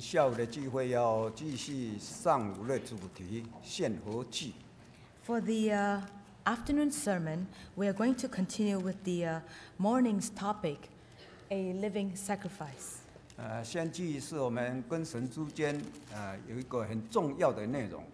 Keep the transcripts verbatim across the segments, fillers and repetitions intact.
下午的聚会要继续上午的主题献活祭。 For the uh, afternoon sermon, we are going to continue with the uh, morning's topic, a living sacrifice. 呃，献祭是我们跟神之间呃有一个很重要的内容。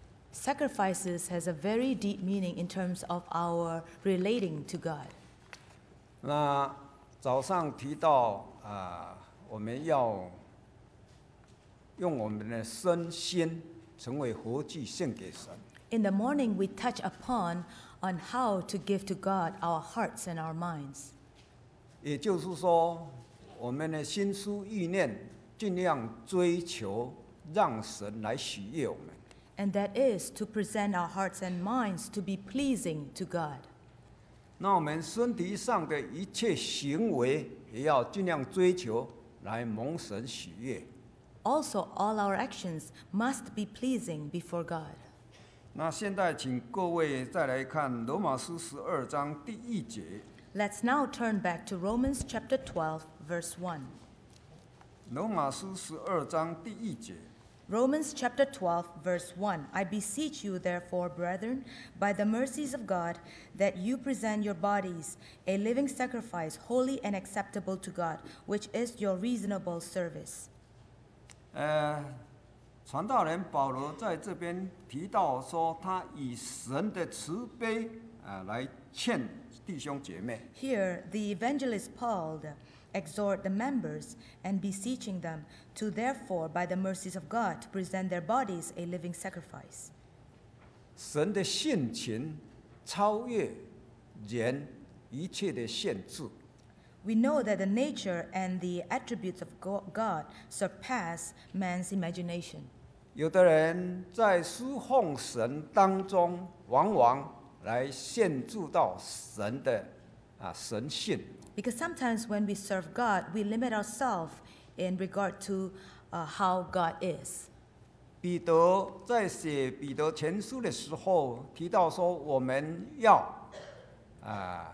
Sacrifices has a very deep meaning in terms of our relating to God. 那早上提到啊、呃，我们要用我们的身心成为活祭献给神。 In the morning, we touch upon on how to give to God our hearts and our minds. 也就是说，我们的心思意念尽量追求让神来喜悦我们。 And that is to present our hearts and minds to be pleasing to God. 那我们身体上的一切行为，也要尽量追求来蒙神喜悦。 Also, all our actions must be pleasing before God. 那现在，请各位再来看罗马书十二章第一节。 Let's now turn back to Romans chapter twelve, verse one. 罗马书十二章第一节。 Romans chapter twelve, verse one. I beseech you, therefore, brethren, by the mercies of God, that you present your bodies a living sacrifice, holy and acceptable to God, which is your reasonable service. 呃，传道人保罗在这边提到说，他以神的慈悲啊、呃、来劝弟兄姐妹。 Here, the evangelist Paul exhort the members and beseeching them to therefore, by the mercies of God, to present their bodies a living sacrifice. 神的性情超越人一切的限制。 We know that the nature and the attributes of God surpass man's imagination. 有的人在侍奉神当中，往往来限制到神的啊神性。 Because sometimes when we serve God, we limit ourselves in regard to uh, how God is. 彼得在写彼得前书的时候提到说，我们要啊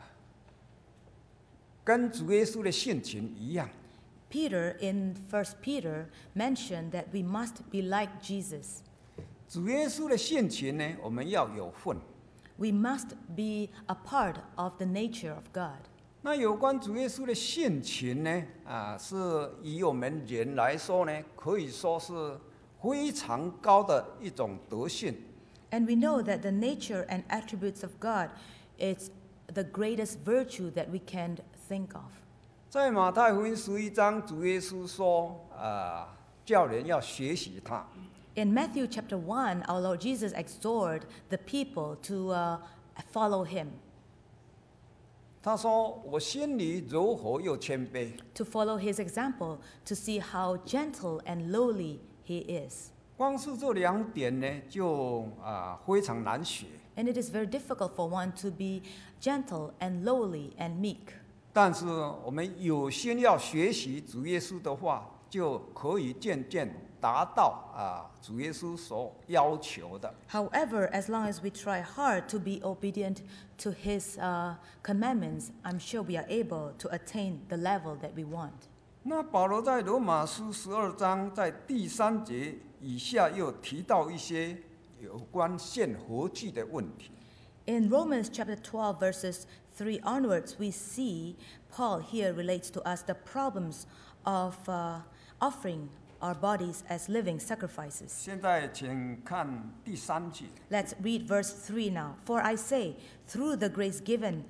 跟主耶稣的性情一样。 Peter in First Peter mentioned that we must be like Jesus. 主耶稣的性情呢，我们要有份。 We must be a part of the nature of God. 那有关主耶稣的性情呢，啊，是以我们人来说呢，可以说是非常高的一种德性。 And we know that the nature and attributes of God is the greatest virtue that we can think of. 在马太福音十一章，主耶稣说，啊，叫人要学习他。 In Matthew chapter one, our Lord Jesus exhorted the people to uh, follow him, 他说：“我心里柔和又谦卑。” to follow his example, to see how gentle and lowly he is. 光是这两点呢，就啊非常难学。 And it is very difficult for one to be gentle and lowly and meek. 但是我们有心要学习主耶稣的话，就可以渐渐达到啊主耶稣所要求的。 However, as long as we try hard to be obedient to his uh, commandments, I'm sure we are able to attain the level that we want. 那保罗在罗马书十二章在第三节以下又提到一些有关献活祭的问题。 In Romans chapter twelve, verses three onwards, we see Paul here relates to us the problems of uh, offering our bodies as living sacrifices. 现在请看第三节。 Let's read verse three now. For I say, through the grace given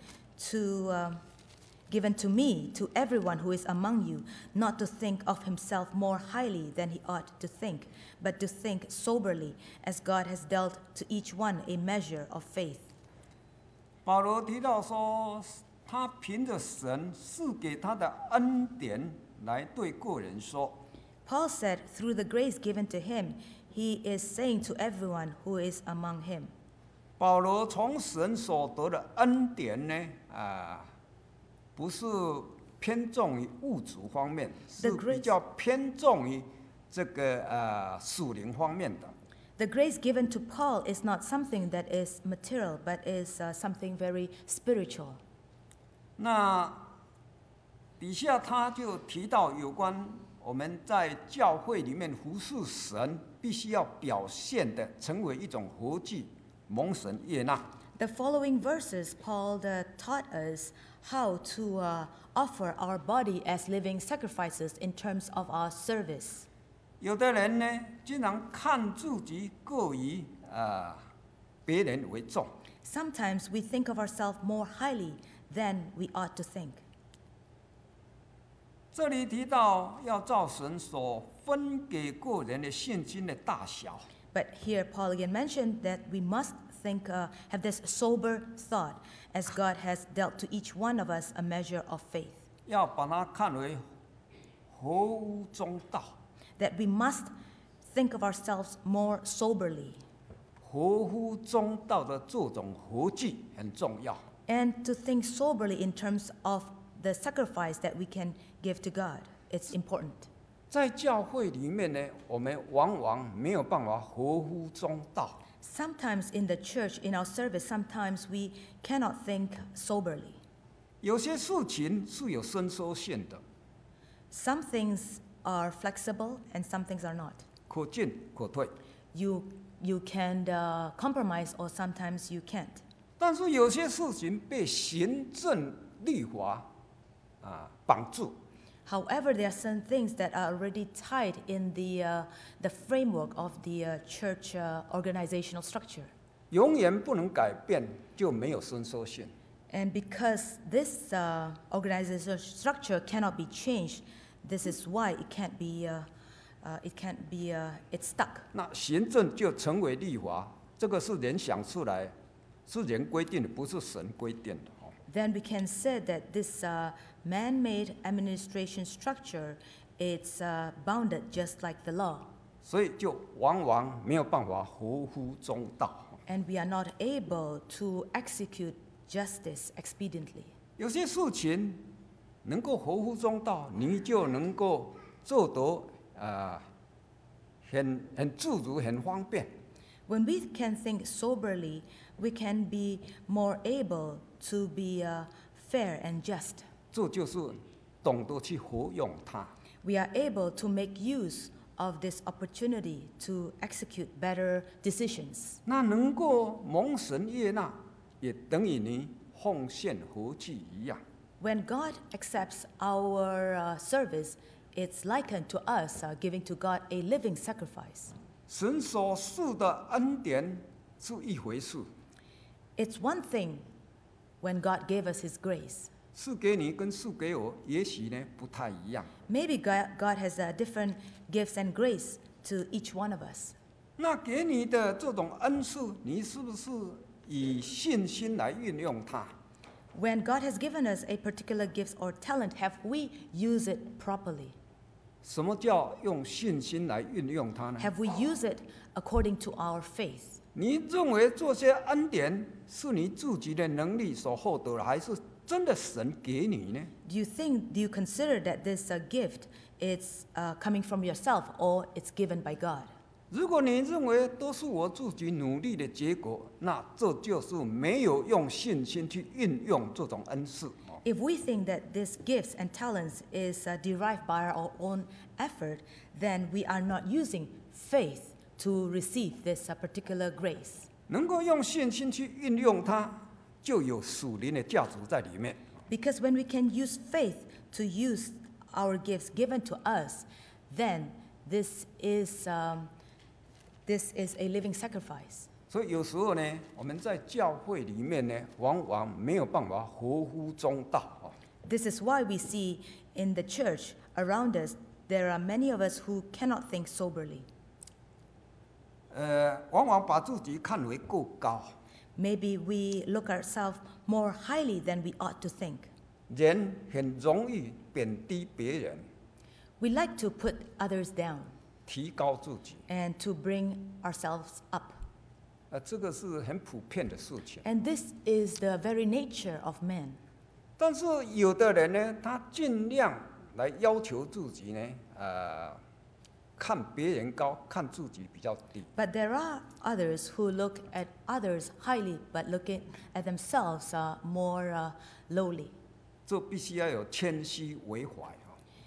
to uh, given to me, to everyone who is among you, not to think of himself more highly than he ought to think, but to think soberly, as God has dealt to each one a measure of faith. 保罗提到说，他凭着神赐给他的恩典来对个人说。 Paul said, through the grace given to him, he is saying to everyone who is among him. 保罗从神所得的恩典呢，啊，不是偏重于物质方面，是 The grace- 比较偏重于这个呃属灵方面的。 The grace given to Paul is not something that is material, but is uh, something very spiritual. 那底下他就提到有关我们在教会里面服侍神，必须要表现的成为一种活祭，蒙神悦纳。 The following verses, Paul uh, taught us how to uh, offer our body as living sacrifices in terms of our service. 有的人呢，经常看自己过于啊别人为重。 Sometimes we think of ourselves more highly than we ought to think. 这里提到要照神所分给个人的现金的大小。 But here Paul again mentioned that we must think, uh, have this sober thought, as God has dealt to each one of us a measure of faith. 要把它看为合乎中道。 That we must think of ourselves more soberly. 合乎中道的这种活祭很重要。 And to think soberly in terms of the sacrifice that we can give to God. It's important. 在教会里面呢，我们往往没有办法合乎中道。 Sometimes in the church, in our service, sometimes we cannot think soberly. 有些事情是有伸缩性的。 Some things are flexible and some things are not. 可进可退。 You, you can uh, compromise or sometimes you can't. 但是有些事情被行政律法啊绑住。 However, there are some things that are already tied in the, uh, the framework of the uh, church uh, organizational structure. 永远不能改变，就没有伸缩性。 And because this uh, organizational structure cannot be changed, this is why it can't be, uh, uh, it can't be, uh, it's stuck. 那行政就成为律法，这个是人想出来，是人规定的，不是神规定的。 Then we can say that this uh, man-made administration structure, it's uh, bounded just like the law. 所以就往往没有办法合乎中道。 And we are not able to execute justice expediently. 有些事情能够合乎中道，你就能够做得啊、呃、很很自如、很方便。 When we can think soberly, we can be more able to be uh, fair and just. 这就是懂得去活用它。 We are able to make use of this opportunity to execute better decisions. 那能够蒙神悦纳，也等于你奉献活祭一样。 When God accepts our uh, service, it's likened to us uh, giving to God a living sacrifice. 神所赐的恩典是一回事。 It's one thing when God gave us His grace. 赐给你跟赐给我，也许呢不太一样。 Maybe God, God has uh, different gifts and grace to each one of us. 那给你的这种恩赐，你是不是以信心来运用它？ When God has given us a particular gift or talent, have we used it properly? 什么叫用信心来运用它呢？ Have we used it according to our faith? 你认为这些恩典是你自己的能力所获得的，还是真的神给你呢？ Do you think, do you consider that this uh, gift is uh, coming from yourself or it's given by God? 如果你认为都是我自己努力的结果，那这就是没有用信心去运用这种恩赐。 If we think that these gifts and talents is uh, derived by our own effort, then we are not using faith to receive this uh, particular grace. 能够用信心去运用它，就有属灵的价值在里面。 Because when we can use faith to use our gifts given to us, then this is, um, this is a living sacrifice. 所以有时候呢，我们在教会里面呢，往往没有办法合乎中道啊。 This is why we see in the church around us, there are many of us who cannot think soberly. 呃，往往把自己看为过高。 Maybe we look ourselves more highly than we ought to think. 人很容易贬低别人， We like to put others down 提高自己， and to bring ourselves up. 呃，这个是很普遍的事情。 And this is the very nature of man. 但是有的人呢，他尽量来要求自己呢，呃，看别人高，看自己比较低。 But there are others who look at others highly, but looking at themselves uh, more uh, lowly. 这必须要有谦虚为怀啊。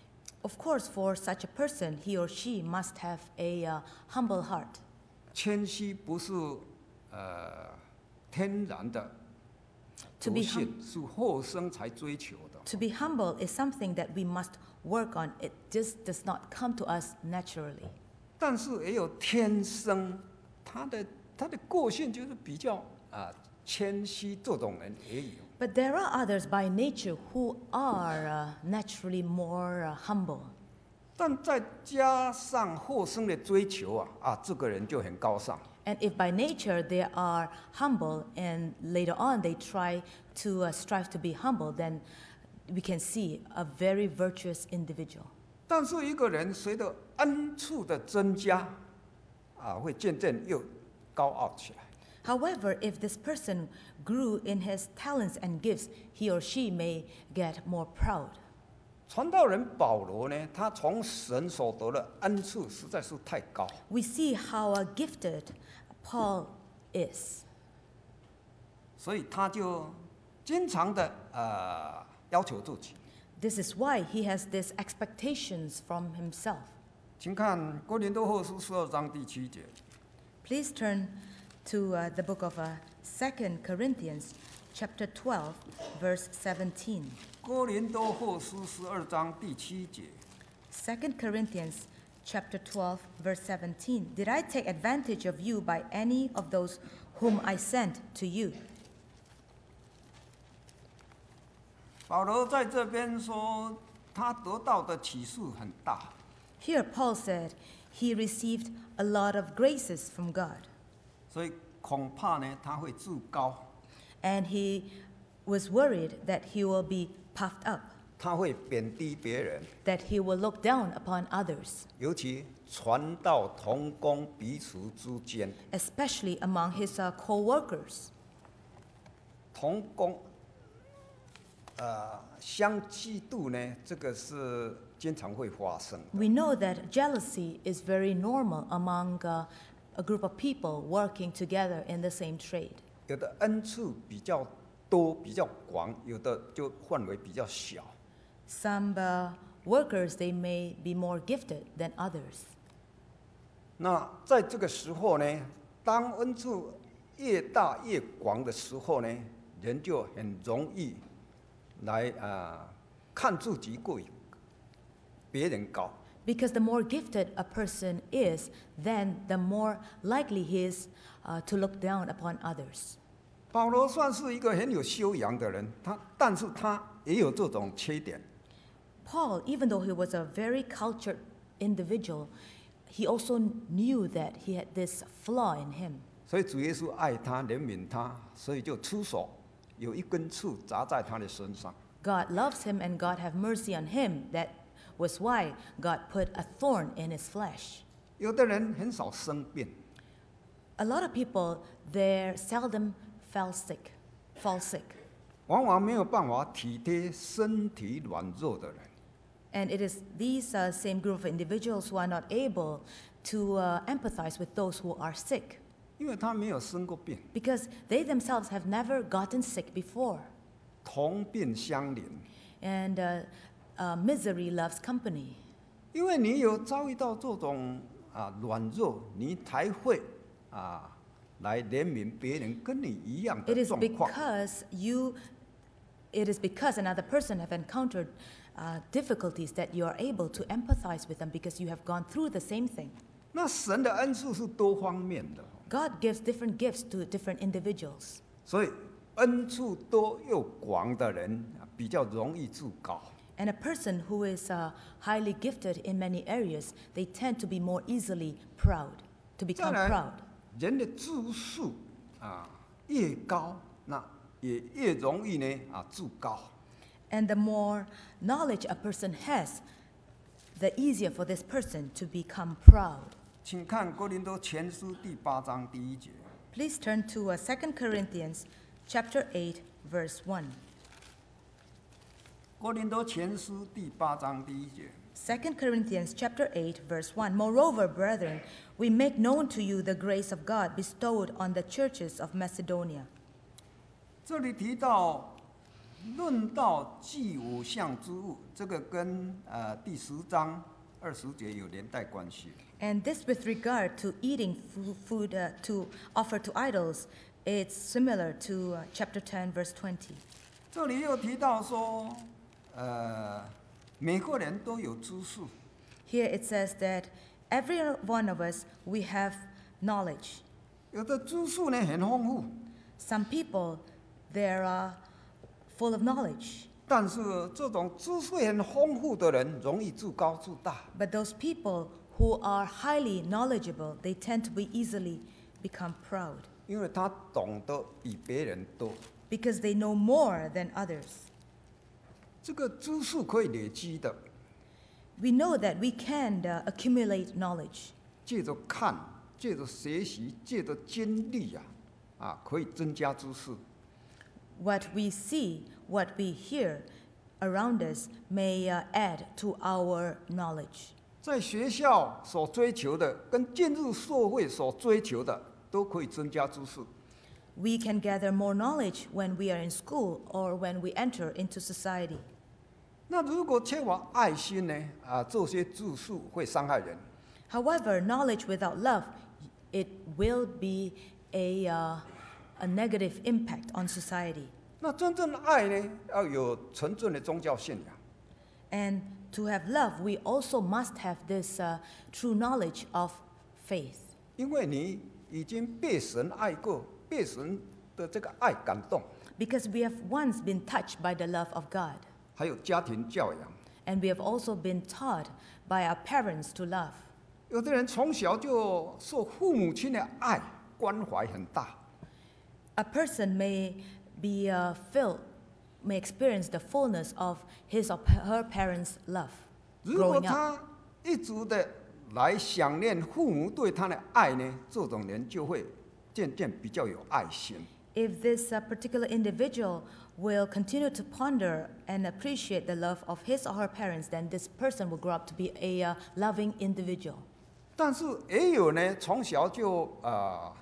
Of course, for such a person, he or she must have a uh, humble heart. 谦虚不是呃天然的 To 德 be 性，是后生才追求的。 To be humble is something that we must work on. It just does not come to us naturally. 但是也有天生，他的他的个性就是比较啊谦虚，这种人也有。 But there are others by nature who are uh, naturally more uh, humble. 但再加上后生的追求啊啊，这个人就很高尚。 And if by nature they are humble and later on they try to uh, strive to be humble, then we can see a very virtuous individual. 但是一个人随着恩赐的增加，啊，会渐渐又高傲起来。 However, if this person grew in his talents and gifts, he or she may get more proud. 传道人保罗呢，他从神所得的恩赐实在是太高， We see how uh, gifted Paul is. 所以他就经常的呃要求自己。 This is why he has these expectations from himself. 请看哥林多后书十二章第七节。 Please turn to uh, the book of uh, Second Corinthians, chapter twelve, verse seventeen. 哥林多后书十二章第七节。 Second Corinthians, chapter twelve, verse seventeen. Did I take advantage of you by any of those whom I sent to you? 保罗在这边说，他得到的启示很大， Here, Paul said he received a lot of graces from God, 所以恐怕呢他会自高， and he was worried that he will be puffed up, 他会贬低别人， that he will look down upon others, 尤其传道同工彼此之间， especially among his uh, co-workers. 同工，呃，相嫉妒呢，这个是经常会发生的。 We know that jealousy is very normal among uh, a group of people working together in the same trade. 有的恩赐比较多、比较广，有的就范围比较小。 Some uh, workers, they may be more gifted than others. 那在这个时候呢，当恩赐越大越广的时候呢，人就很容易来啊、呃、看自己贵别人高。 Because the more gifted a person is, then the more likely he is uh, to look down upon others. 保罗算是一个很有修养的人，他但是他也有这种缺点。 Paul, even though he was a very cultured individual, he also knew that he had this flaw in him. 所以主耶稣爱他、怜悯他，所以就出手，有一根刺砸在他的身上。 God loves him and God have mercy on him. That was why God put a thorn in his flesh. 有的人很少生病， A lot of people, they seldom fell sick, fall sick. 往往没有办法体贴身体软弱的人。 And it is these uh, same group of individuals who are not able to uh, empathize with those who are sick, 因为他没有生过病， because they themselves have never gotten sick before. 同病相怜。 And uh, uh, misery loves company. 因为你有遭遇到这种啊软弱，你才会啊来怜悯别人跟你一样 It 的 is 状况。 because you, it is because another person have encountered uh, difficulties that you are able to empathize with them because you have gone through the same thing. 那神的恩赐是多方面的， God gives different gifts to different individuals. 所以恩赐多又广的人比较容易自高。 And a person who is uh, highly gifted in many areas, they tend to be more easily proud, to 再 become 来 proud. 人的知识啊越高，那也越容易呢啊自高。 And the more knowledge a person has, the easier for this person to become proud. 请看哥林多前书第八章第一节。 Please turn to uh, Second Corinthians chapter eight, verse one. 哥林多前书第八章第一节。 Second Corinthians chapter eight, verse one. Moreover, brethren, we make known to you the grace of God bestowed on the churches of Macedonia. 这里提到论到祭五项之物，这个跟呃第十章二十节有连带关系。 And this with regard to eating fu- food uh, to offer to idols, it's similar to uh, chapter ten, verse twenty. 这里又提到说，呃，每个人都有知识， Here it says that every one of us, we have knowledge. 有的知识呢很丰富， Some people, they're uh, full of knowledge. 但是这种知识很丰富的人容易自高自大， But those people who are highly knowledgeable, they tend to be easily become proud 因为他懂得比别人多。 because they know more than others. 这个知识可以累积的， We know that we can uh, accumulate knowledge. 借着看，借着学习，借着经历啊，啊，可以增加知识。 What we see, what we hear around us may uh, add to our knowledge. 在学校所追求的，跟进入社会所追求的，都可以增加知识。 We can gather more knowledge when we are in school or when we enter into society. 那如果缺乏爱心呢？啊，这些知识会伤害人。 However, knowledge without love, it will be a, uh, a negative impact on society. 那真正的爱呢，要有纯正的宗教信仰。 And to have love, we also must have this uh, true knowledge of faith. 因为你已经被神爱过，被神的这个爱感动， Because we have once been touched by the love of God. 还有家庭教养。 And we have also been taught by our parents to love. 有的人从小就受父母亲的爱关怀很大， A person may be uh, filled, may experience the fullness of his or her parents' love 如果 growing up. 他一直的来想念父母对他的爱呢，这种人就会渐渐比较有爱心。 If this uh, particular individual will continue to ponder and appreciate the love of his or her parents, then this person will grow up to be a uh, loving individual. 但是也有呢，从小就啊、呃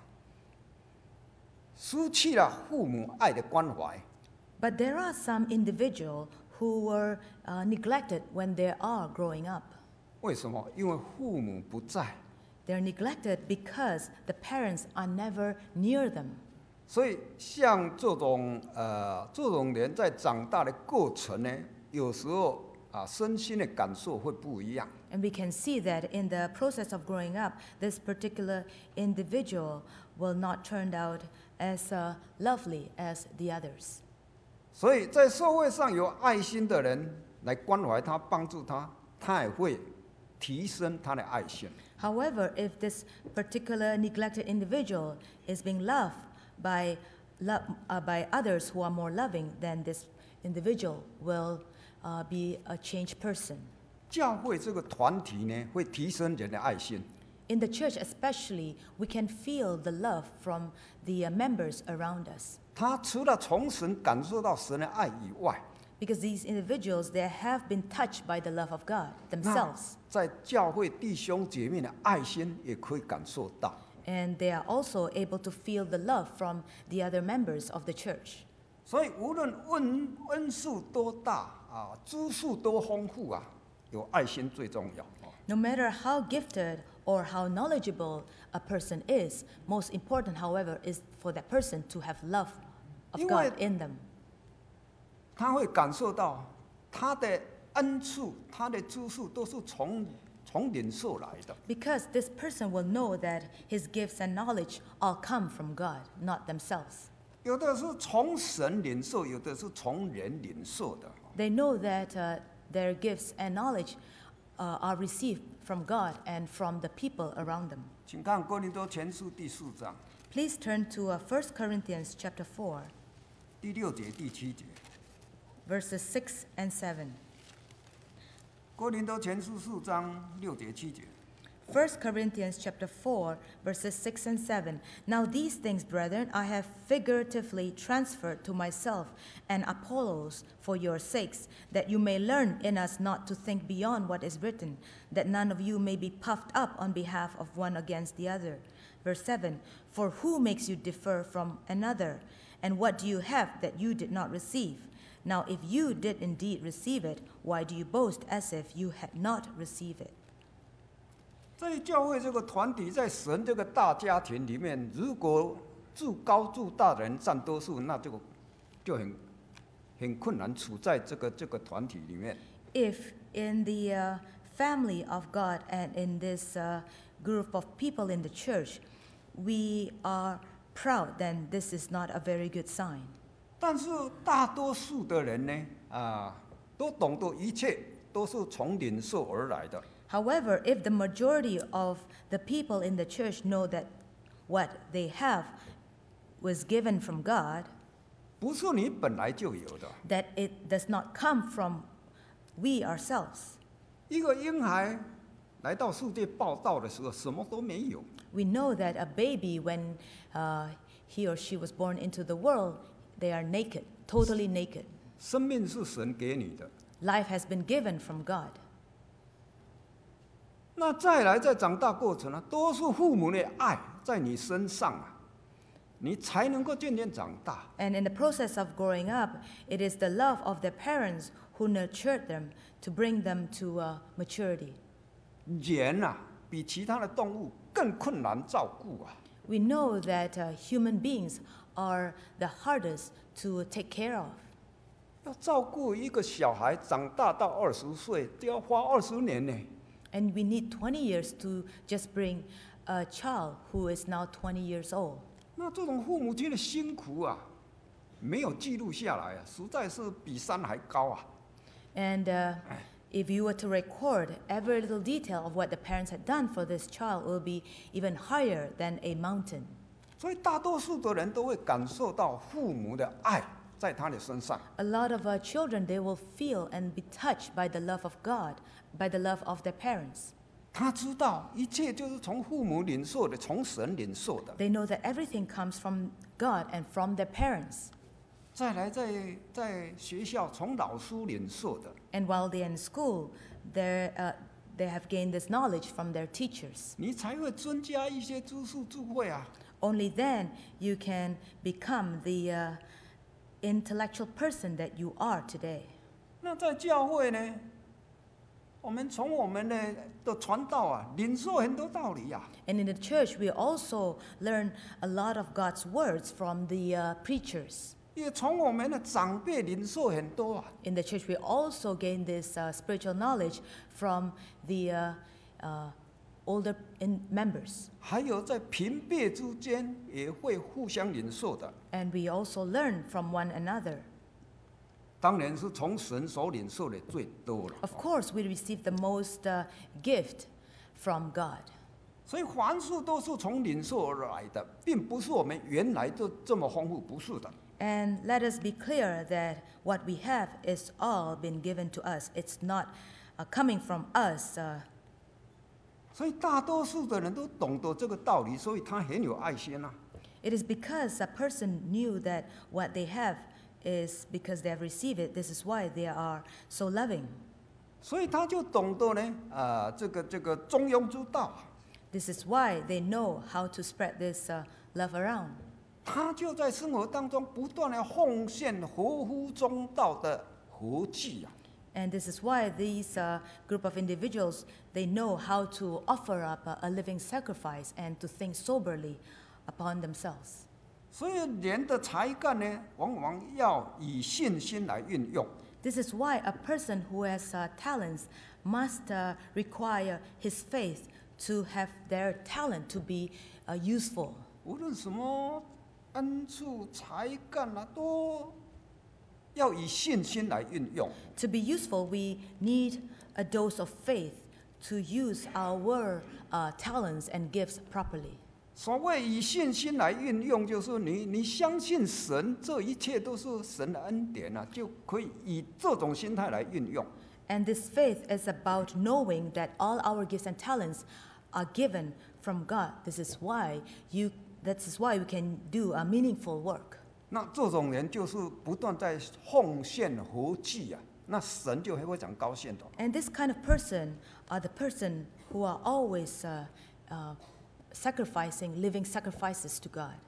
失去了父母爱的关怀， But there are some individuals who were uh, neglected when they are growing up. 为什么？因为父母不在， They're neglected because the parents are never near them. 所以像这种呃这种人在长大的过程呢，有时候啊身心的感受会不一样。 And we can see that in the process of growing up, this particular individual will not turn out as uh, lovely as the others. 所以在社会上有爱心的人来关怀他、帮助他，他也会提升他的爱心。 However, if this particular neglected individual is being loved by, lo- uh, by others who are more loving, then this individual will uh, be a changed person. 教会这个团体呢，会提升人的爱心。 In the church especially, we can feel the love from the uh, members around us. 他除了从神感受到神的爱以外， Because these individuals, they have been touched by the love of God 那 themselves. 在教会弟兄姐妹的爱心也可以感受到。 And they are also able to feel the love from the other members of the church. 所以无论恩恩数多大啊，知识多丰富啊，有爱心最重要。 No matter how gifted or how knowledgeable a person is, most important, however, is for that person to have love of 因为- God in them. 他会感受到他的恩赐、他的知识都是从从领受来的。 Because this person will know that his gifts and knowledge all come from God, not themselves. 有的是从神领受，有的是从人领受的。 They know that uh, their gifts and knowledge uh, are received from God and from the people around them. 请看哥林多前书第四章 Please turn to uh, First Corinthians chapter four, 第六节、第七节。 verses six and seven. 哥林多前书四章六节、七节。 First Corinthians chapter four, verses six and seven. Now these things, brethren, I have figuratively transferred to myself and Apollos for your sakes, that you may learn in us not to think beyond what is written, that none of you may be puffed up on behalf of one against the other. Verse seven. For who makes you differ from another? And what do you have that you did not receive? Now, if you did indeed receive it, why do you boast as if you had not received it? 在教会这个团体，在神这个大家庭里面，如果住高住大的人占多数，那就就很很困难处在这个这个团体里面。 If in the uh, family of God and in this uh, group of people in the church, we are proud, then this is not a very good sign. 但是大多数的人呢，啊，都懂得一切都是从领受而来的。 However, if the majority of the people in the church know that what they have was given from God, 不是你本来就有的。 that it does not come from we ourselves. 一个婴孩来到世界报道的时候，什么都没有。 We know that a baby, when uh, he or she was born into the world, they are naked, totally naked. 生命是神给你的。 Life has been given from God. 那再来，在长大过程呢，都是父母的爱在你身上啊，你才能够渐渐长大。 And in the process of growing up, it is the love of their parents who nurtured them to bring them to uh, maturity. 人啊，比其他的动物更困难照顾啊。 We know that uh, human beings are the hardest to take care of. 要照顾一个小孩长大到二十岁，都要花二十年呢。 And we need twenty years to just bring a child who is now twenty years old. 那这种父母亲的辛苦啊，没有记录下来啊，实在是比山还高啊。 And uh, if you were to record every little detail of what the parents had done for this child, it will be even higher than a mountain. 所以大多数的人都会感受到父母的爱在他的身上。 A lot of our children, they will feel and be touched by the love of God, by the love of their parents. 他知道一切就是从父母领受的，从神领受的。 They know that everything comes from God and from their parents. 再来在，在学校从老师领受的。 And while they're in school, they're, uh, they have gained this knowledge from their teachers. 你才会增加一些知识智慧啊。 Only then you can become the uh, intellectual person that you are today. 那在教会呢，我们从我们的的传道啊，领受很多道理啊。 And in the church, we also learn a lot of God's words from the uh, preachers. 也从我们的长辈领受很多啊。 In the church, we also gain this uh, spiritual knowledge from the uh, uh, older in members. 还有在平辈之间也会互相领受的。 And we also learn from one another. 当然是从神所领受的最多了。 Of course, we receive the most uh, gift from God. 所以凡事都是从领受而来的，并不是我们原来就这么丰富，不是的。 And let us be clear that what we have is all been given to us. It's not uh, coming from us. Uh, 所以大多数的人都懂得这个道理，所以他很有爱心啊。 it is because a person knew that what they have is because they have received it. This is why they are so loving. 所以他就懂得呢，啊、这个这个中庸之道， This is why they know how to spread this uh, love around. 他就在生活当中不断的奉献合乎中道的活祭啊。 And this is why these uh, group of individuals, they know how to offer up a, a living sacrifice and to think soberly upon themselves. 所以人的才干呢，往往要以信心来运用。 This is why a person who has uh, talents must uh, require his faith to have their talent to be uh, useful. 无论什么恩赐、才干啊，都要以信心来运用。 To be useful, we need a dose of faith to use our uh, talents and gifts properly. 所谓以信心来运用，就是你你相信神，这一切都是神的恩典啊，就可以以这种心态来运用。 And this faith is about knowing that all our gifts and talents are given from God. This is why you. This is why we can do a meaningful work. 那这种人就是不断在奉献活祭啊，那神就会非常高兴的。 And this kind of person are the person who are always uh, uh, sacrificing, living sacrifices to God.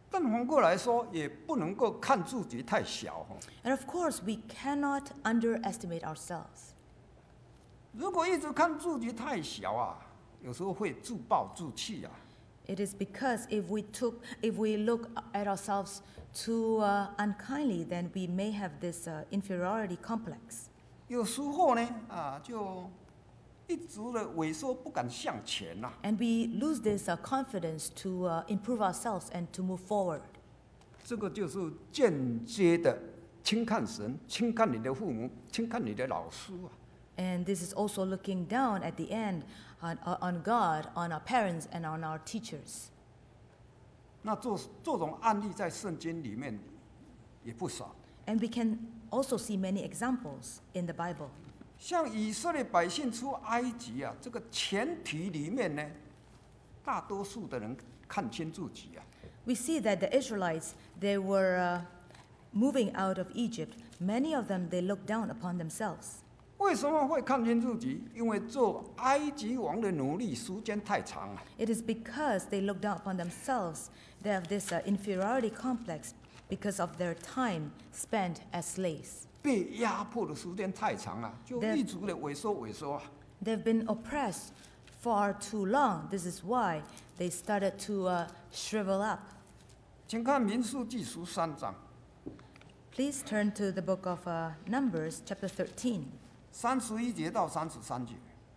但反过来说，也不能够看自己太小。 And of course, we cannot underestimate ourselves. 如果一直看自己太小啊，有时候会自暴自弃啊。 It is because if we took, if we look at ourselves too uh, unkindly, then we may have this uh, inferiority complex. 有时候呢，啊，就一直的萎缩，不敢向前呐、啊。 And we lose this uh, confidence to uh, improve ourselves and to move forward. 这个就是间接的轻看神，轻看你的父母，轻看你的老师啊。 And this is also looking down at the end on, on God, on our parents, and on our teachers. 那这这种案例在圣经里面也不少。 And we can also see many examples in the Bible. 像以色列百姓出埃及啊，这个前提里面呢，大多数的人看清自己啊。 We see that the Israelites, they were uh, moving out of Egypt. Many of them, they looked down upon themselves. 为什么会看清自己？因为做埃及王的努力时间太长了。 It is because they look down upon themselves. They have this uh, inferiority complex because of their time spent as slaves. 被压迫的时间太长了，就一直的萎缩萎缩啊。 They've been oppressed far too long. This is why they started to uh, shrivel up. 请看民数记十三章 Please turn to the book of uh, Numbers, chapter thirteen, 三十一节到三十三节。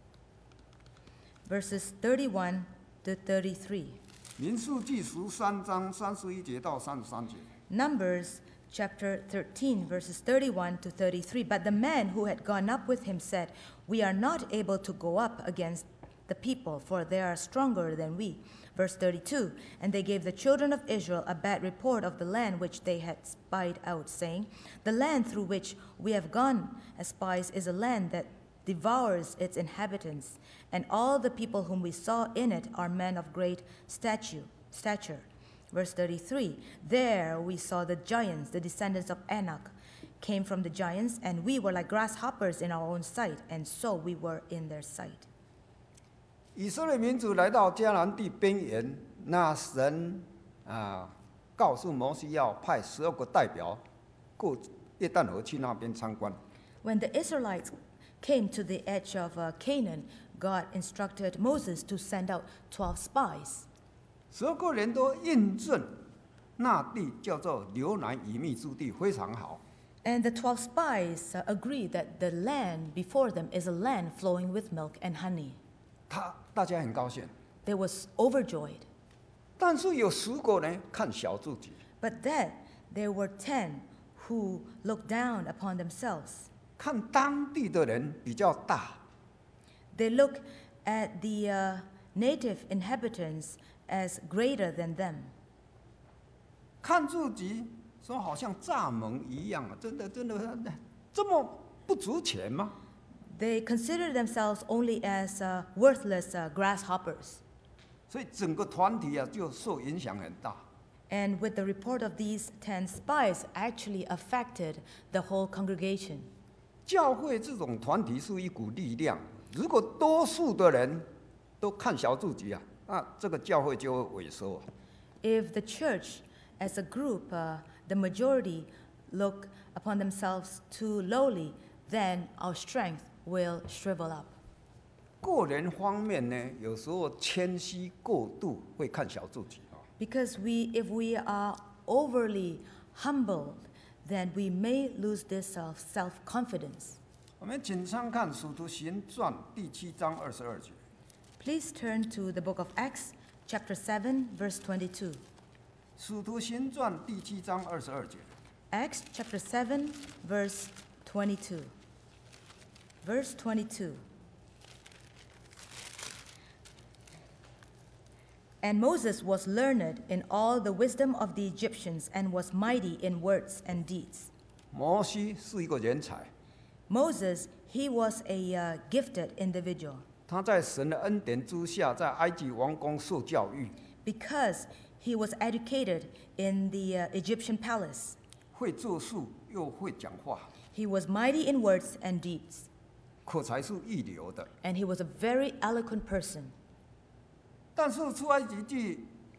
verses thirty-one to thirty-three. 民数记十三章三十一节到三十三节。 Numbers chapter thirteen, verses thirty-one to thirty-three. But the men who had gone up with him said, "We are not able to go up against the people, for they are stronger than we." Verse thirty-two. And they gave the children of Israel a bad report of the land which they had spied out, saying, "The land through which we have gone as spies is a land that devours its inhabitants, and all the people whom we saw in it are men of great stature." stature. Verse thirty-three, there we saw the giants, the descendants of Anak, came from the giants, and we were like grasshoppers in our own sight, and so we were in their sight. 以色列民族来到迦南地边缘，那神啊告诉摩西要派十二个代表过约旦河去那边参观。 When the Israelites came to the edge of uh, Canaan, God instructed Moses to send out twelve spies. 十二个人都印证那地叫做流奶与蜜之地，非常好。 And the twelve spies uh, agreed that the land before them is a land flowing with milk and honey. 他大家很高兴， They was overjoyed. 但是有十个人看小自己， But then there were ten who looked down upon themselves. 看当地的人比较大， They look at the uh, native inhabitants as greater than them. 看自己说好像蚱蜢一样啊，真的真的这么不值钱吗？ They consider themselves only as uh, worthless uh, grasshoppers. 所以整个团体啊就受影响很大。 And with the report of these ten spies actually affected the whole congregation. 教会这种团体是一股力量，如果多数的人都看小自己啊，那这个教会就会萎缩。 If the church as a group, uh, the majority look upon themselves too lowly, then our strength will shrivel up. 个人方面呢，有时候谦虚过度会看小自己啊。 Because we, if we are overly humbled, then we may lose this uh, self-confidence. 我们请参看《使徒行传》第七章二十二节。 Please turn to the book of Acts, chapter seven, verse twenty-two. 《使徒行传》第七章二十二节。 Acts chapter seven, verse twenty-two. Verse twenty-two. And Moses was learned in all the wisdom of the Egyptians and was mighty in words and deeds. 摩西是一个人才， Moses, he was a uh, gifted individual 他在神的恩典之下，在埃及王宫受教育， because he was educated in the uh, Egyptian palace. 会做事又会讲话， He was mighty in words and deeds, 口才是一流的。 and he was a very eloquent person. 但是出埃及记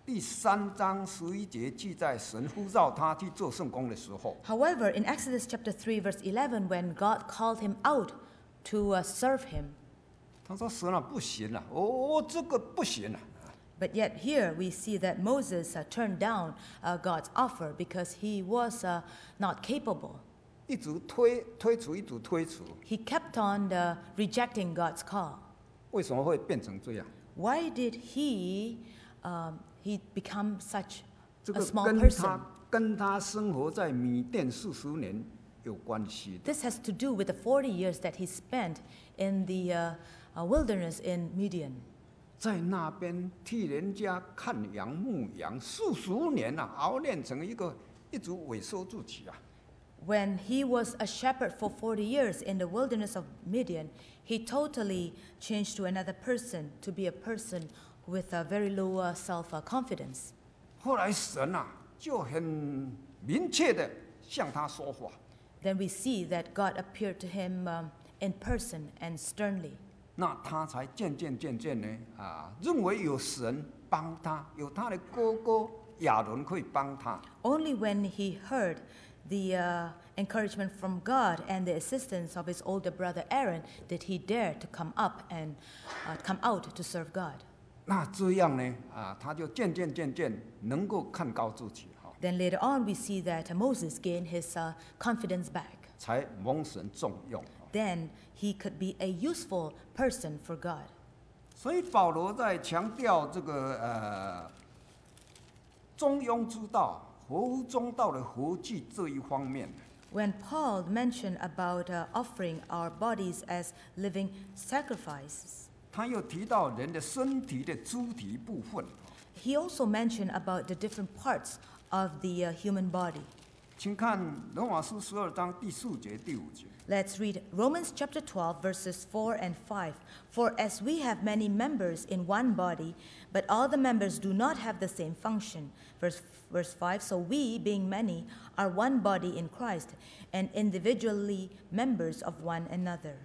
第三章十一节记载，神呼召他去做圣工的时候， However, in Exodus chapter three, verse eleven, when God called him out to uh, serve him, 他说：“神啊，不行啊，我、我这个不行啊。” but yet here we see that Moses uh, turned down uh, God's offer because he was uh, not capable. 一直推推除，一直推除， He kept on uh, rejecting God's call. 为什么会变成这样？ Why did he um, he become such 这 a 个 small 跟 person? 他跟他生活在米甸四十年有关系的。 This has to do with the forty years that he spent in the uh, uh, wilderness in Midian. 在那边替人家看羊牧羊四十年啊，熬练成一个一直萎缩自己啊。 When he was a shepherd for forty years in the wilderness of Midian, he totally changed to another person, to be a person with a very low uh, self-confidence. 后来神啊，就很明确的向他说话。 Then we see that God appeared to him um, in person and sternly. 那他才渐渐渐渐呢啊，认为有神帮他，有他的哥哥亚伦可以帮他。 Only when he heard the uh, encouragement from God and the assistance of his older brother Aaron did he dare to come up and uh, come out to serve God. 那这样呢啊，他就渐渐渐渐能够看高自己哈， Then later on we see that Moses gained his uh, confidence back. 才蒙神重用。 Then he could be a useful person for God. 所以保罗在强调这个呃中庸之道、合乎中道的合祭这一方面， When Paul mentioned about uh, offering our bodies as living sacrifices, 他又提到人的身体的肢体部分。 he also mentioned about the different parts of the uh, human body. 请看罗马书十二章第四节、第五节。 Let's read Romans chapter twelve, verses four and five. For as we have many members in one body, but all the members do not have the same function. Verse, verse five, so we, being many, are one body in Christ, and individually members of one another.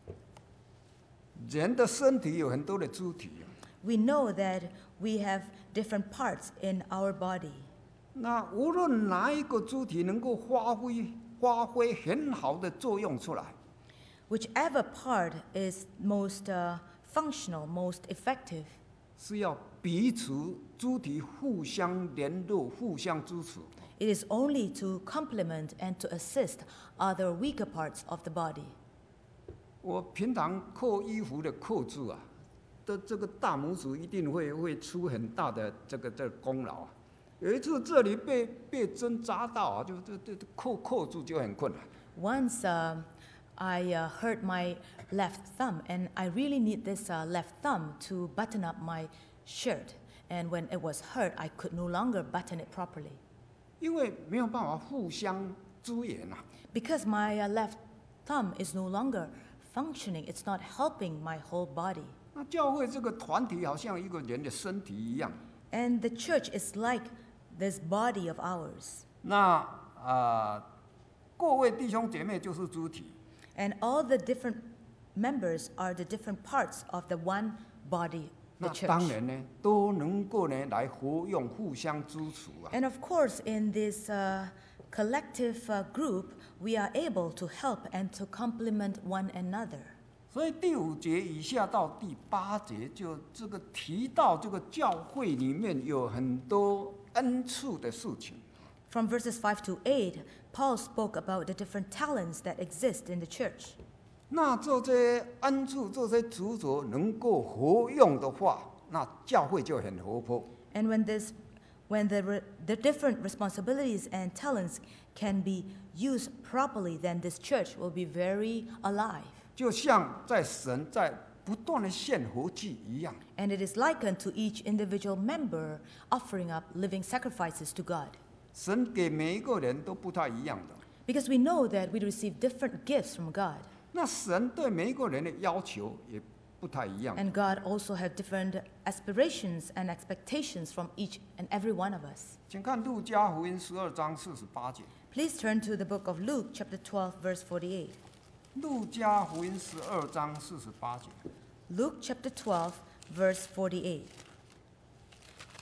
人的身体有很多的肢体， We know that we have different parts in our body. 那无论哪一个肢体能够发挥发挥很好的作用出来， Whichever part is most uh, functional, most effective, 是要彼此肢体互相联络、互相支持。 it is only to complement and to assist other weaker parts of the body. 我平常扣衣服的扣子啊，的这个大拇指一定会会出很大的这个这个功劳啊。有一次这里被被针扎到啊，就就就扣扣住就很困难。 Once um, I uh, hurt my left thumb, and I really need this uh, left thumb to button up my shirt. And when it was hurt, I could no longer button it properly 因为没有办法互相支援啊。 because my uh, left thumb is no longer functioning. It's not helping my whole body. 那教会这个团体好像一个人的身体一样。 And the church is like this body of ours. 那啊、呃各位弟兄姐妹就是肢体。 And all the different members are the different parts of the one body, the 那 church. 当然呢，都能够呢来合用，互相支持啊。 And of course, in this uh, collective uh, group, we are able to help and to complement one another. 所以第五节以下到第八节，就这个提到这个教会里面有很多恩赐的事情。 From verses five to eight, Paul spoke about the different talents that exist in the church. 那这些恩赐、这些职责能够合用的话，那教会就很活泼。 And when this, when the, re, the different responsibilities and talents can be used properly, then this church will be very alive. 就像在神在不断的献活祭一样。 And it is likened to each individual member offering up living sacrifices to God. 神给每一个人都不太一样的。 Because we know that we receive different gifts from God. 那神对每一个人的要求也不太一样。 And God also has different aspirations and expectations from each and every one of us. 请看路加福音十二章四十八节。 Please turn to the book of Luke, chapter twelve, verse forty-eight. 路加福音十二章四十八节。 Luke chapter twelve, verse forty-eight.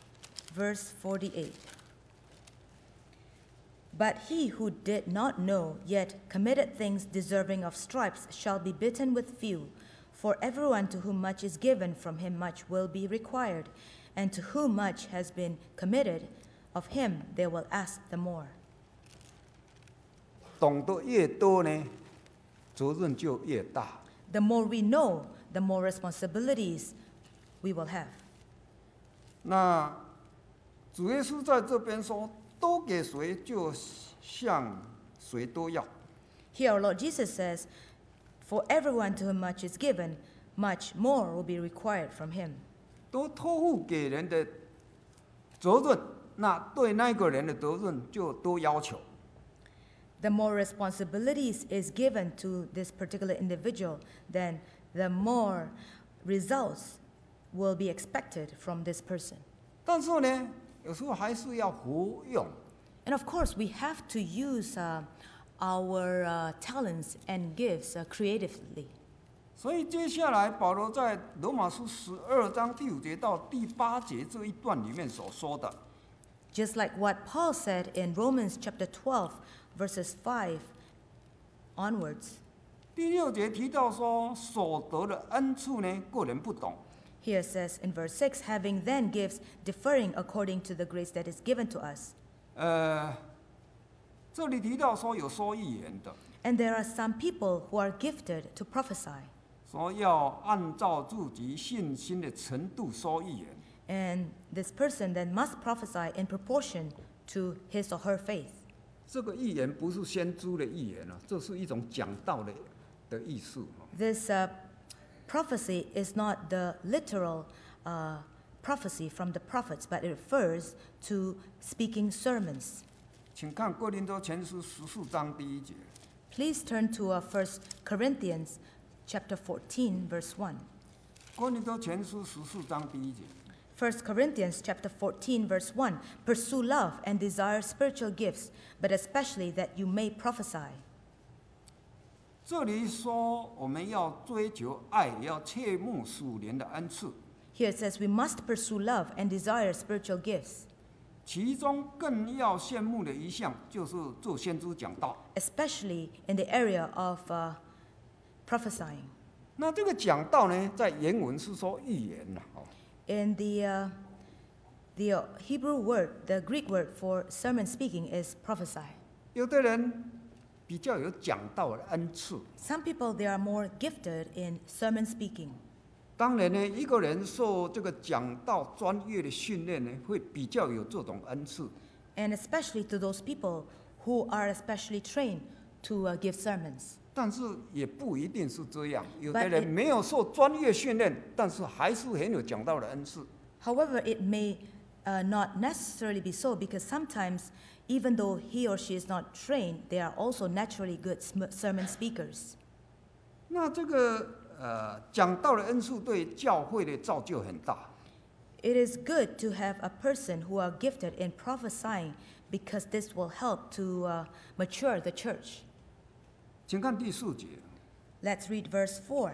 verse forty-eight. But he who did not know, yet committed things deserving of stripes, shall be bitten with few. For everyone to whom much is given, from him much will be required. And to whom much has been committed, of him they will ask the more. 懂得越多呢，责任就越大。 The more we know, the more responsibilities we will have. 那主耶稣在这边说，多给谁，就向谁都要。 Here our Lord Jesus says, for everyone to whom much is given, much more will be required from him. 都托付给人的责任，那对那个人的责任就多要求。 The more responsibilities is given to this particular individual, then the more results will be expected from this person. 但是呢，有时候还是要活用。 And of course, we have to use uh, our uh, talents and gifts uh, creatively. 所以接下来保罗在罗马书十二章第五节到第八节这一段里面所说的， Just like what Paul said in Romans chapter twelve, verses five onwards. 第六节提到说，所得的恩赐呢，个人不懂。 Here it says in verse six, having then gifts differing according to the grace that is given to us. 呃，这里提到说有说预言的， And there are some people who are gifted to prophesy. 说要按照自己信心的程度说预言。 And this person then must prophesy in proportion to his or her faith. 这个预言不是先知的预言啊，这是一种讲道的的意思。 This uh, prophecy is not the literal uh, prophecy from the prophets, but it refers to speaking sermons. 请看哥林多前书十四章第一节。 Please turn to uh, First Corinthians chapter fourteen, verse one. 哥林多前书十四章第一节。 First Corinthians chapter fourteen, verse one. Pursue love and desire spiritual gifts, but especially that you may prophesy. 这里说我们要追求爱，也要切慕属灵的恩赐。 Here it says we must pursue love and desire spiritual gifts, 其中更要羡慕的一项就是做先知讲道。 especially in the area of uh, prophesying. 那这个讲道呢，在原文是说预言呐、哦。 In the, uh, the uh, Hebrew word, the Greek word for sermon speaking is prophesy. 有的人比较有讲道的恩赐， Some people, they are more gifted in sermon speaking. 当然呢，一个人受这个讲道专业的训练呢，会比较有这种恩赐。 And especially to those people who are especially trained to uh, give sermons. 但是也不一定是这样，有 But 的人 it- 没有受专业训练，但是还是很有讲道的恩赐。 However, it may uh, not necessarily be so, because sometimes, even though he or she is not trained, they are also naturally good sm- sermon speakers. 那这个呃讲道的恩赐对教会的造就很大。 It is good to have a person who are gifted in prophesying, because this will help to uh, mature the church. 请看第四节， Let's read verse four.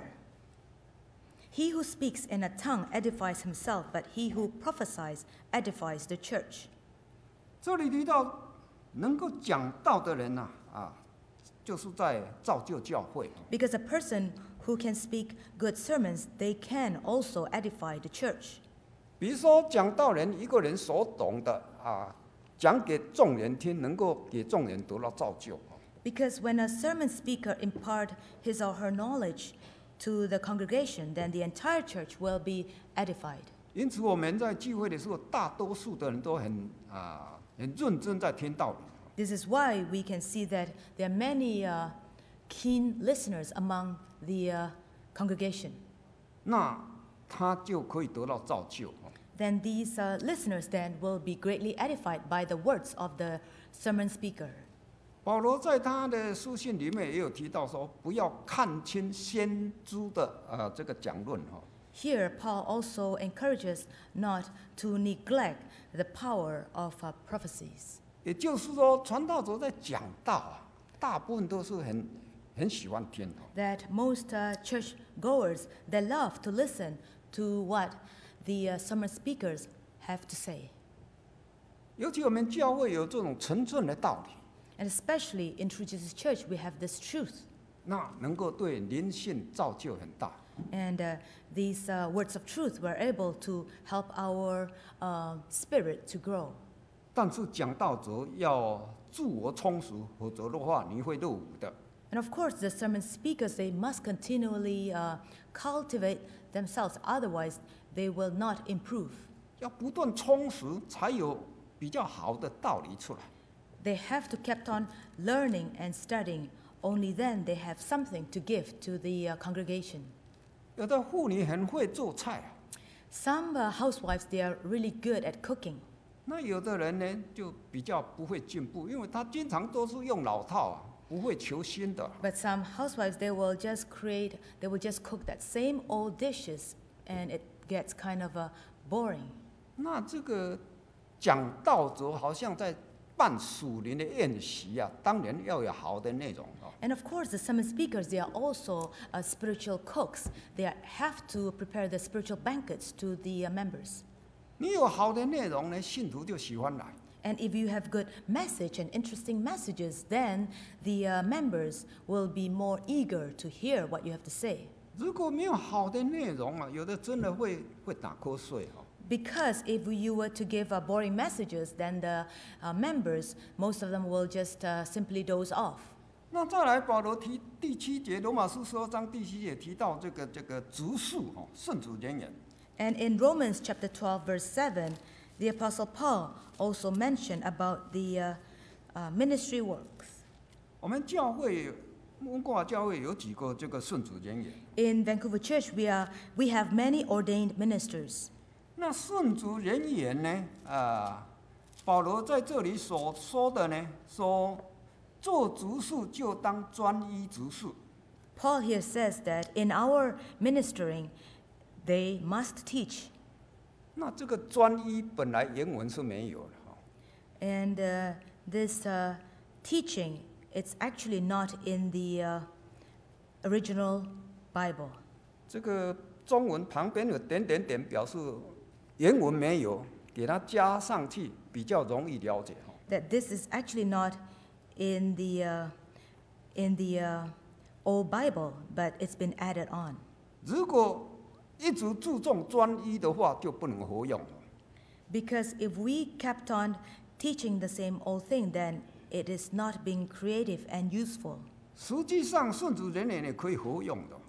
He who speaks in a tongue edifies himself, but he who prophesies edifies the church. 这里提到能够讲道的人呐、啊，啊，就是在造就教会。 Because a person who can speak good sermons, they can also edify the church. 比如说讲道人一个人所懂的啊，讲给众人听，能够给众人得到造就。 Because when a sermon speaker impart his or her knowledge to the congregation, then the entire church will be edified. 因此我们在聚会的时候，大多数的人都很啊很认真在听道理。 This is why we can see that there are many uh, keen listeners among the uh, congregation. 那他就可以得到造就。 Then these uh, listeners then will be greatly edified by the words of the sermon speaker. 保罗在他的书信里面也有提到说，不要看轻先知的呃这个讲论哈。 Here, Paul also encourages not to neglect the power of uh, prophecies. 也就是说，传道者在讲道啊，大部分都是很很喜欢听哦。 That most uh, church goers, they love to listen to what the uh, sermon speakers have to say. 尤其我们教会有这种纯正的道理， And especially in True Jesus Church, we have this truth. 那能够对灵性造就很大。 And uh, these uh, words of truth were able to help our uh, spirit to grow. 但是讲道者要自我充实，否则的话你会落伍的。 And of course, the sermon speakers, they must continually uh, cultivate themselves. Otherwise, they will not improve. 要不断充实，才有比较好的道理出来。 They have to keep on learning and studying. Only then they have something to give to the uh, congregation. 有的妇女很会做菜啊， Some uh, housewives, they are really good at cooking. 那有的人呢就比较不会进步，因为他经常都是用老套啊，不会求新的。 But some housewives, they will just create, they will just cook that same old dishes, and it gets kind of uh, boring. 那这个讲道者好像在办属灵的宴席啊，当然要有好的内容哦。 And of course, the sermon speakers, they are also uh, spiritual cooks. They are- have to prepare the spiritual banquets to the uh, members. 你有好的内容呢，信徒就喜欢来。 And if you have good message and interesting messages, then the uh, members will be more eager to hear what you have to say. 如果没有好的内容啊，有的真的会会打瞌睡哦。 Because if you were to give uh, boring messages, then the uh, members, most of them will just uh, simply doze off. 那再来，保罗提第七节，罗马书十二章第七节提到这个这个执事哦，圣主人言。 And in Romans chapter twelve, verse seven, the Apostle Paul also mentioned about the uh, uh, ministry works. 我们教会温哥华教会有几个这个圣主人言。 In Vancouver Church, we, are, we have many ordained ministers. 那圣主人言呢？啊，保罗在这里所说的呢，说做执事就当专一执事。 Paul here says that in our ministering, they must teach. 那这个专一本来原文是没有的哈。 And uh, this uh, teaching, it's actually not in the uh, original Bible. 这个中文旁边有点点点表示原文没有，给它加上去比较容易了解哈。 That this is actually not in the, uh, in the uh, old Bible, but it's been added on. 如果一直注重专一的话，就不能活用了。 Because if we kept on teaching the same old thing, then it is not being creative and useful. 实际上，圣主人言也可以活用的。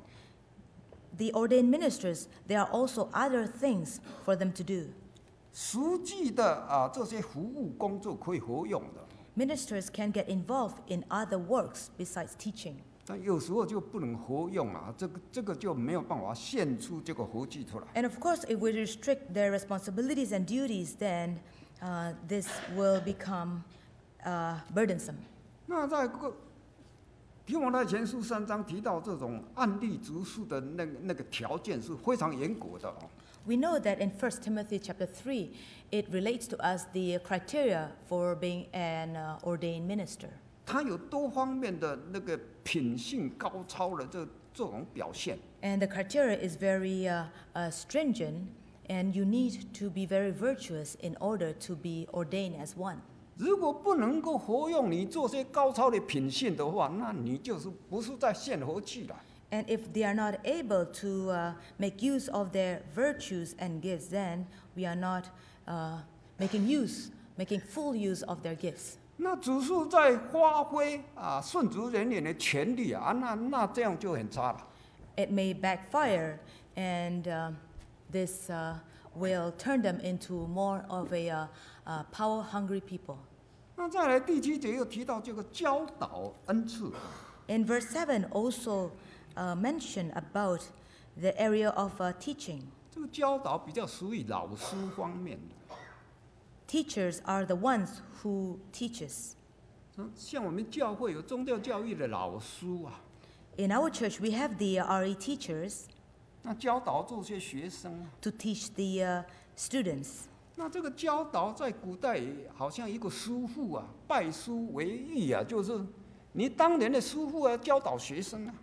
The ordained ministers, there are also other things for them to do. 实际的啊，这些服务工作可以活用的， Ministers can get involved in other works besides teaching. 但有时候就不能活用啊，这个这个就没有办法献出这个活计出来。 And of course, if we restrict their responsibilities and duties, then uh, this will become uh, burdensome. 那在个提摩太前书三章提到这种案例执事的那个那个条件是非常严格的哦。 We know that in First Timothy chapter three, it relates to us the criteria for being an uh, ordained minister. 他有多方面的那个品性高超的这这种表现。 And the criteria is very uh, uh, stringent, and you need to be very virtuous in order to be ordained as one. 如果不能够活用你这些高超的品性的话，那你就是不是在献活祭了。 And if they are not able to uh, make use of their virtues and gifts, then we are not uh, making use, making full use of their gifts. 那只是在发挥啊顺职人员的权利啊，那那这样就很差了。 It may backfire, and uh, this uh, will turn them into more of a uh, uh, power-hungry people. 那再来第七节又提到这个教导恩赐， In verse seven, also uh, mention about the area of uh, teaching. 这个教导比较属于老师方面的。 Teachers are the ones who teach us. 像我们教会有宗教教育的老师啊， In our church, we have the R E teachers 那教导这些学生啊， to teach the uh, students. 那这个教导在古代好像一个师傅啊，拜师为艺啊，就是你当年的师傅啊，教导学生啊。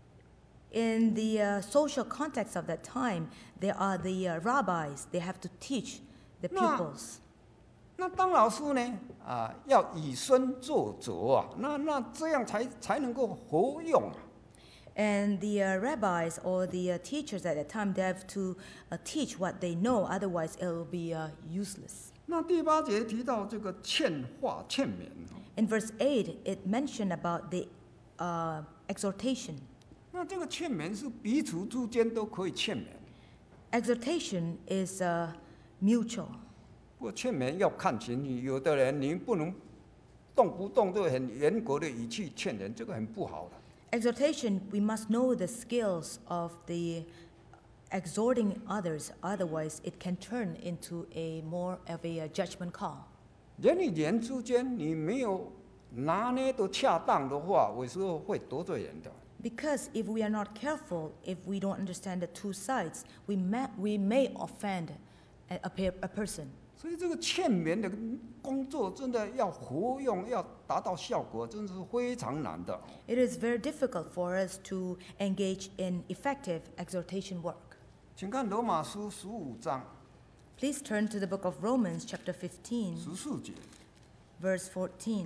In the uh, social context of that time, there are the uh, rabbis. They have to teach the No. pupils. 那当老师呢，啊，要以身作则啊，那那这样才才能够活用啊。 And the uh, rabbis or the uh, teachers at that time, they have to uh, teach what they know, otherwise it will be uh, useless. 那第八节提到这个劝化劝勉， In verse eight, it mentioned about the uh, exhortation. 那这个劝勉是彼此之间都可以劝勉， Exhortation is uh, mutual. 不过劝勉要看情形，有的人你不能动不动就很严格的语气劝人，这个很不好的。 Exhortation, we must know the skills of the exhorting others, otherwise it can turn into a more of a uh, judgment call. 人与人之间，你没有拿捏得恰当的话，有时候会得罪人的。 Because if we are not careful, if we don't understand the two sides, we may, we may offend a, a, pe- a person. 所以这个劝勉的工作真的要活用，要达到效果，真是非常难的。 It is very difficult for us to engage in effective exhortation work. 请看罗马书十五章 Please turn to the book of Romans, chapter fifteen, 十四节。 verse fourteen.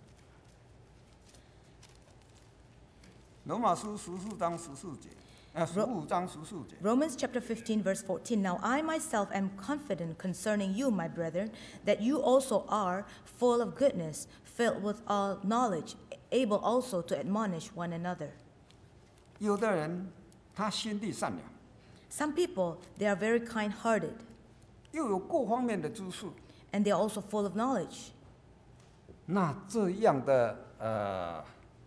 罗马书十四章十四节，呃，十五章十四节。 Romans chapter fifteen, verse fourteen. Now I myself am confident concerning you, my brethren, that you also are full of goodness, filled with all knowledge, able also to admonish one another. 有的人他心地善良， Some people, they are very kind-hearted, 又有各方面的知识， and they are also full of knowledge. 那这样的呃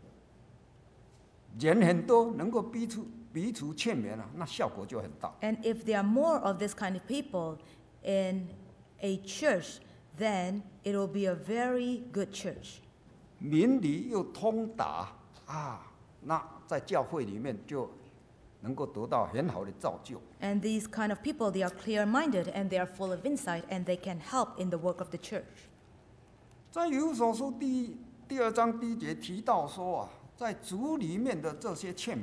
人很多，能够彼此彼此劝勉啊，那效果就很大。 And if there are more of this kind of people in a church, then it will be a very good church. 明理又通达啊，那在教会里面就能够得到很好的造就。 And these kind of people, they are clear-minded and they are full of insight and they can help in the work of the church. 在以弗所书第一第二章第一节提到说啊，在主里面的这些劝勉，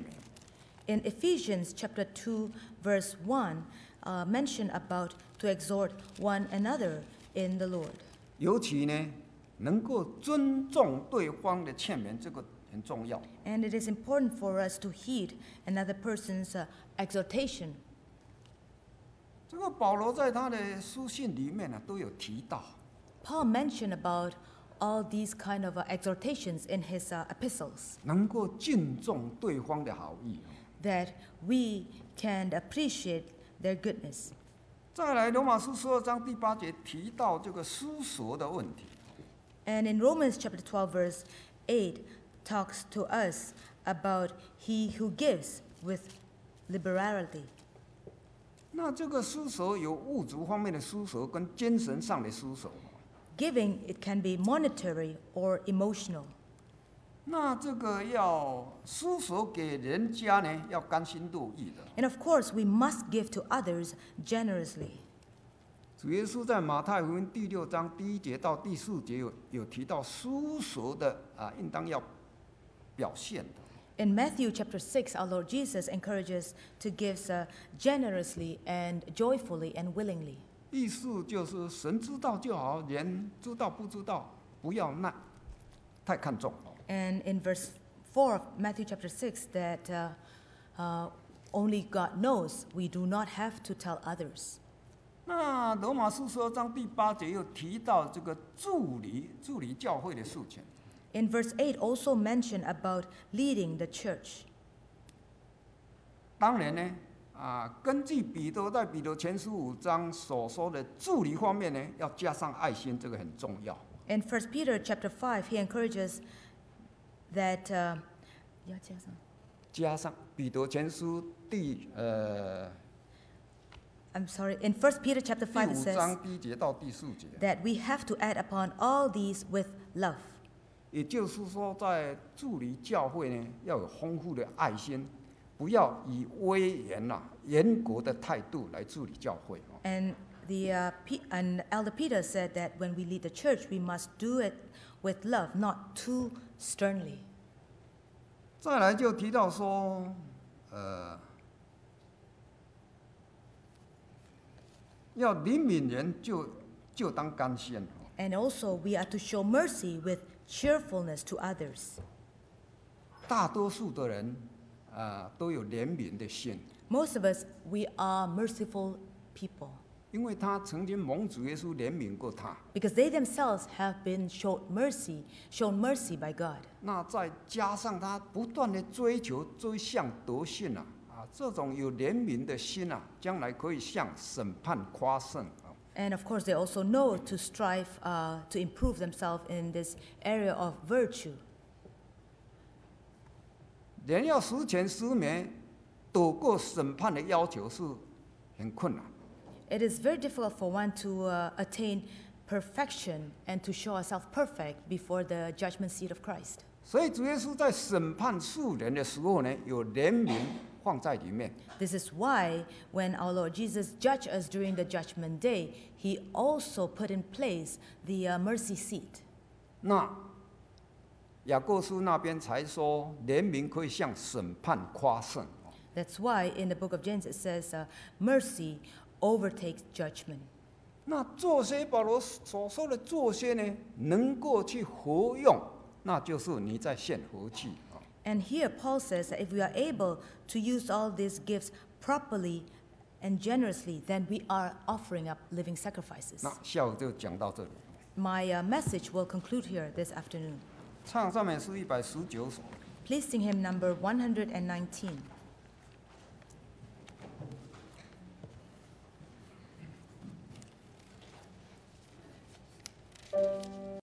In Ephesians chapter two, verse one, uh, mention about to exhort one another in the Lord. 尤其呢能够尊重对方的劝勉，这个很重要。 And it is important for us to heed another person's uh, exhortation. 这个保罗在他的书信里面呢、都有提到， Paul mentioned about all these kind of uh, exhortations in his uh, epistles, 能够敬重对方的好意。 that we can appreciate their goodness. 再来，罗马书十二章第八节提到这个施舍的问题。 And in Romans chapter twelve, verse eight, talks to us about he who gives with liberality. 那这个施舍有物质方面的施舍跟精神上的施舍。 Giving, it can be monetary or emotional. 那这个要施舍给人家呢，要甘心乐意的。 And of course, we must give to others generously. 主耶稣在马太福音第六章第一节到第四节有有提到施舍的啊，应当要表现的。 In Matthew chapter six, our Lord Jesus encourages to give uh, generously and joyfully and willingly. 意思就是神知道就好，人知道不知道，不要那太看重。 And in verse four of Matthew chapter six, that uh, uh, only God knows, we do not have to tell others. 那罗马书十二章第八节又提到这个助理助理教会的事情。 In verse eight, also mention about leading the church. 当然呢，啊，根据彼得在彼得前书五章所说的助理方面呢，要加上爱心，这个很重要。 In First Peter chapter five, he encourages that uh, 要加上加上彼得前书第呃 I'm sorry, in First Peter chapter 第 five it 五 says 章第一节到第四节， that we have to add upon all these with love. 也就是说，在助理教会呢，要有丰富的爱心，不要以威严呐、严格的态度来助理教会。 And the uh, P- and Elder Peter said that when we lead the church, we must do it with love, not too sternly. 再来就提到说，呃，要怜悯人就就当甘心。 And also, we are to show mercy with cheerfulness to others. 大多数的人啊、都有怜悯的心， Most of us, we are merciful people 因为他曾经蒙主耶稣怜悯过他。 because they themselves have been shown mercy, shown mercy by God. 那再加上他不断的追求追向德性啊，啊，这种有怜悯的心啊，将来可以向审判夸胜啊。 And of course, they also know to strive uh, to improve themselves in this area of virtue. 人要十全十美，躲过审判的要求是很困难。 It is very difficult for one to uh, attain perfection and to show ourselves perfect before the judgment seat of Christ. 所以主耶稣在审判世人的时候呢，有怜悯放在里面。 This is why when our Lord Jesus judged us during the judgment day, he also put in place the uh, mercy seat. 那雅各书那边才说，怜悯可以向审判夸胜。 That's why in the book of James it says, uh, mercy overtakes judgment. 那做些保罗所说的做些呢，能够去合用，那就是你在献和气啊。 And here Paul says that if we are able to use all these gifts properly and generously, then we are offering up living sacrifices. 那下午就讲到这里。 My uh, message will conclude here this afternoon. 唱赞美诗一百十九首。 Please sing hymn number one hundred nineteen.